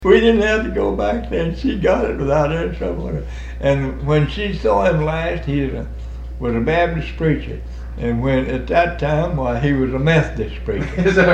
We didn't have to go back there. She got it without any trouble. And when she saw him last, was a Baptist preacher. And when at that time, why, he was a Methodist preacher. Is that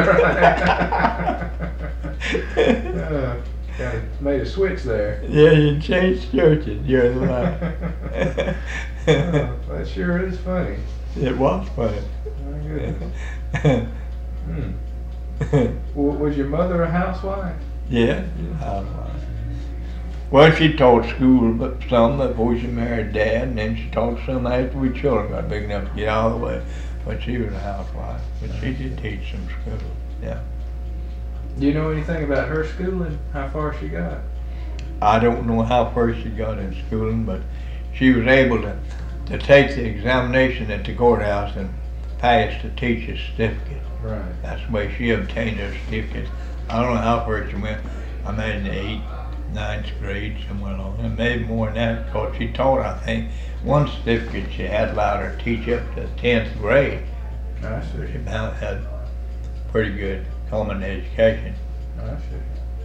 right? Made a switch there. Yeah, you changed churches during the night. That sure is funny. It was funny. My goodness. Was your mother a housewife? Yeah, housewife. Well, she taught school but some before she married Dad, and then she taught some after we children got big enough to get out of the way. But she was a housewife. But she did teach some school. Yeah. Do you know anything about her schooling? How far she got? I don't know how far she got in schooling, but she was able to take the examination at the courthouse and pass the teacher's certificate. Right. That's the way she obtained her certificate. I don't know how far she went. I imagine the 8th, 9th grade, somewhere along there. Maybe more than that, because she taught, I think, one certificate she had allowed her to teach up to 10th grade. I see. She had pretty good common education. I see.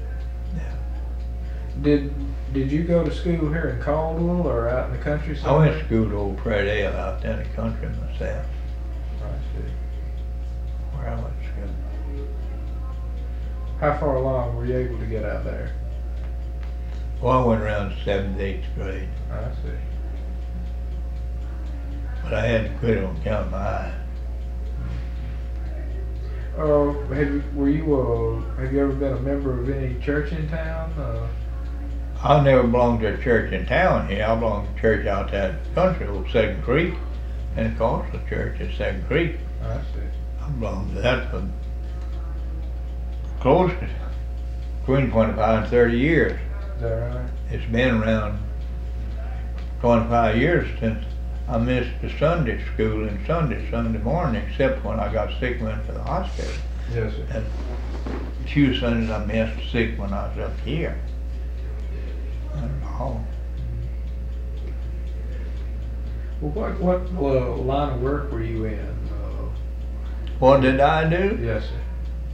Yeah. Did you go to school here in Caldwell or out in the country I somewhere? went to school to Old Prairie Dale out there in the country myself. I see. Where I went to school. How far along were you able to get out there? Well, I went around 7th, 8th grade, I see. but I had to quit on account of my eye. Have you ever been a member of any church in town? I never belonged to a church in town here. I belonged to a church out there in the country, old Second Creek, and of course the church at Second Creek. I see. I belonged to that for close to between 25 and 30 years. Is that right? It's been around 25 years since I missed the Sunday school and Sunday morning, except when I got sick and went to the hospital. Yes, sir. And a few Sundays I missed sick when I was up here. That's all. Well, what line of work were you in? What did I do? Yes, sir.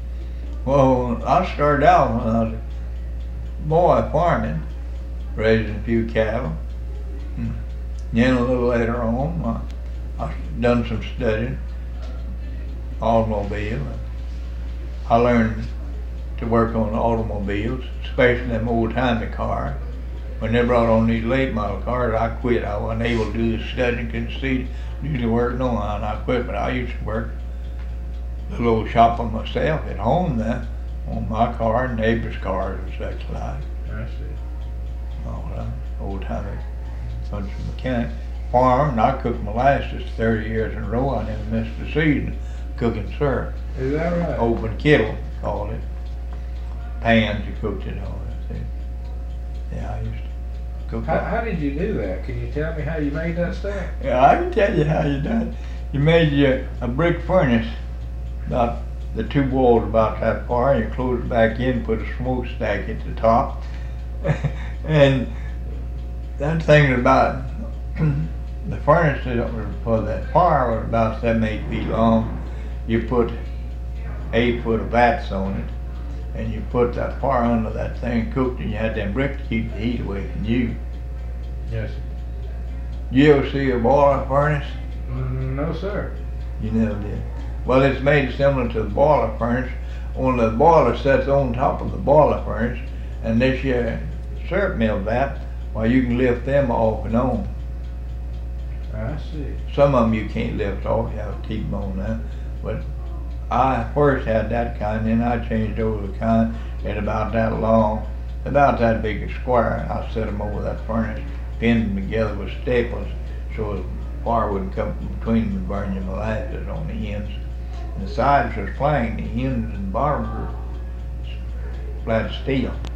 Well, I started out when I was a boy farming, raising a few cattle. Then a little later on, I done some studying, automobile. I learned to work on automobiles, especially them old-timey cars. When they brought on these late model cars, I quit. I wasn't able to do the studying, couldn't do the work no how, and I quit. But I used to work a little shop on myself at home there, on my car and neighbors' cars and such like. I see. All that old-timey bunch of mechanic. Farm, and I cooked molasses 30 years in a row. I never missed a season cooking syrup. Is that right? Open kettle, called it. Pans, you cooked it on. Yeah, I used to cook that. How did you do that? Can you tell me how you made that stuff? Yeah, I can tell you how you done it. You made a brick furnace, about the two walls about that far, and you close it back in, put a smokestack at the top. And that thing was about, the furnace for that fire was about 7-8 feet long. You put 8 foot of vats on it, and you put that fire under that thing, cooked, and you had them bricks to keep the heat away from you. Yes, sir. You ever see a boiler furnace? No, sir. You never did. Well, it's made similar to the boiler furnace, only the boiler sits on top of the boiler furnace, and this here syrup mill vat, well, you can lift them off and on. I see. Some of them you can't lift off, you have to keep them on there. But I first had that kind, then I changed over the kind at about that long, about that big a square. I set them over that furnace, pinned them together with staples so the fire wouldn't come between them and burn your molasses on the ends. And the sides was plain, the ends and bottom were flat steel.